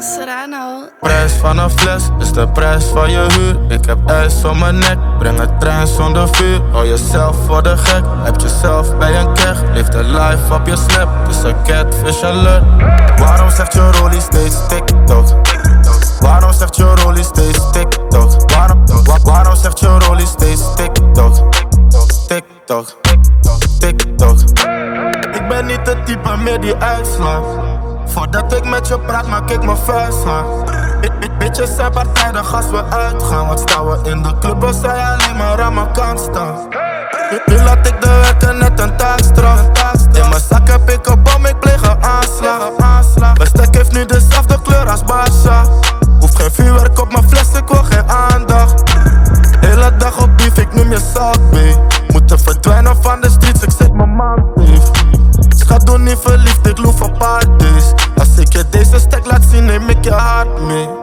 Serrano. Prijs van een fles is de prijs van je huur. Ik heb ijs om mijn nek, breng een trein zonder vuur. Hou jezelf voor de gek, heb jezelf bij een keg. Leef de life op je snap, het is een catfish alert. Waarom zegt je rollie steeds TikTok? Waarom zegt je rollie steeds TikTok? Waarom zegt je rollie steeds TikTok? TikTok, TikTok. Ik ben niet de type meer die uitslaat. Voordat ik met je praat maak ik mijn vuist hard. Bitches zijn partijdig als we uitgaan. Want staan we in de club als zij alleen maar aan mijn kant staan. Nu laat ik de werken net een taakstraf. In mijn zak heb ik een bom, ik pleeg een aanslag. Mijn stek heeft nu dezelfde kleur als Basha. Hoeft geen vuurwerk op mijn fles, ik wil geen aandacht. Hele dag op beef, ik noem je saltbeef. Moeten verdwijnen van de streets, ik zet mijn man dief. Schat, doe niet verliefd, ik loef op parties. Als ik je deze stek laat zien, neem ik je hart mee.